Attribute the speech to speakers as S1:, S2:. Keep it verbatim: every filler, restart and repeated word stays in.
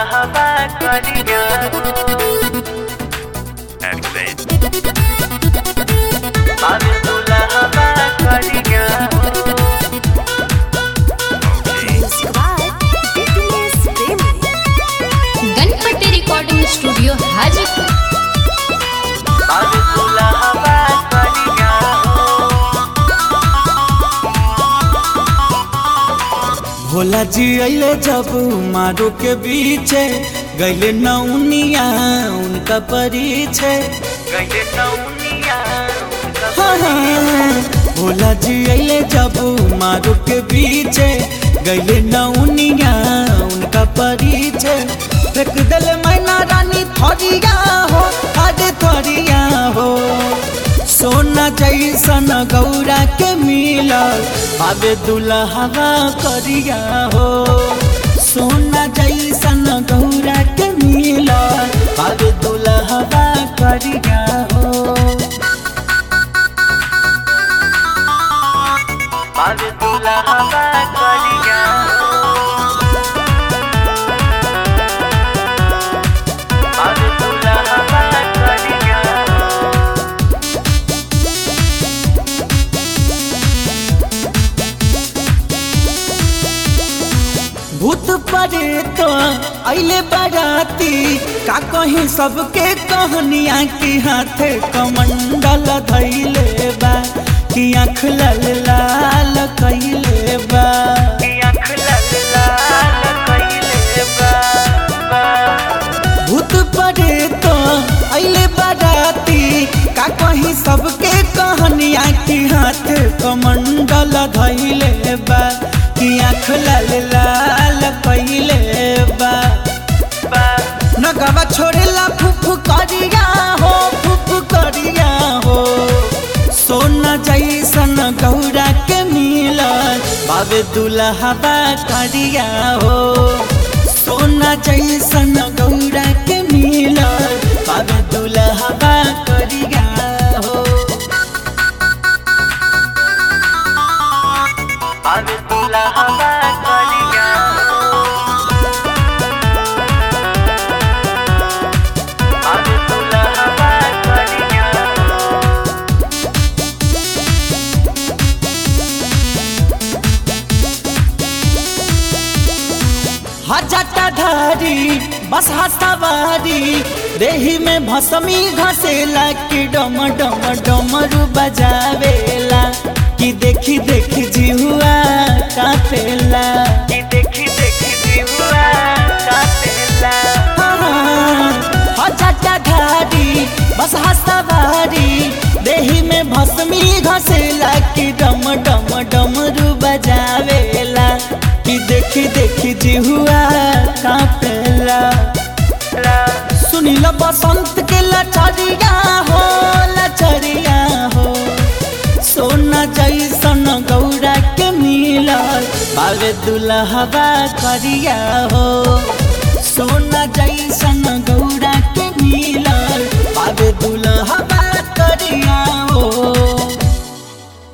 S1: दुल्हवा करिया बाबे दुल्हवा करिया
S2: गणपति रिकॉर्डिंग स्टूडियो हाजीपुर।
S1: बाबे दुल्हवा करिया
S3: भोला जी अले जब मारो के बीचे गैले नौनिया उनका परिचय
S1: गए नौनिया
S3: हाँ हाँ। भोला जी अले जब मारो के बीचे गैले नौनिया उनका परिचय फेंक दिल मैना रानी थोड़िया हो अरे थोड़िया हो सोना जैसन गौरा के मिलल बाबे दुल्हवा करिया हो सोना जैसन गौरा के मिलल बाबे दुल्हवा करिया हो
S1: बाबे दुल्हवा करिया बाबे दुल्हवा करिया
S3: भूत परे तो अले बाराती का कहीं सबके कहनिया की हाथे कमंडल धैले बा कि आँख लाल लाल कैले बा
S1: आँख लाल लाल कैले बा
S3: भूत परे तो अले बाराती का कहीं सबके कहनिया की हाथे कमंडल धैले बा कि आँख लाल लाल कैले बा नगवा छोड़ेला फुफु करिया हो फुफु करिया हो सोना जैसन गौरा के मिलल बाबे दुल्हवा करिया हो सोना जैसन गौरा के मिलल बाबे दुल्हवा करिया हो
S1: बाबे दुल्हवा करिया बाबे दुल्हवा करिया
S3: हजटा धारी बस हसवारी देही में भसमी घसेला कि डम डम डमरू बजावेला कि देखी देखी जिहुआ कापेला
S1: कि देखी देखी जीवा काटेला
S3: हजटा धारी बस हसवारी देही में भसमी घसेला कि डम डम डमरू बजावेला कि देखी देखी जिहुआ कापेला सुनील बसंत के लचरिया हो लचरिया हो सोना जैसन गौरा के मिलल बाबे दुल्हवा करिया हो सोना जैसन गौरा के मिलल बाबे दुल्हवा करिया हो।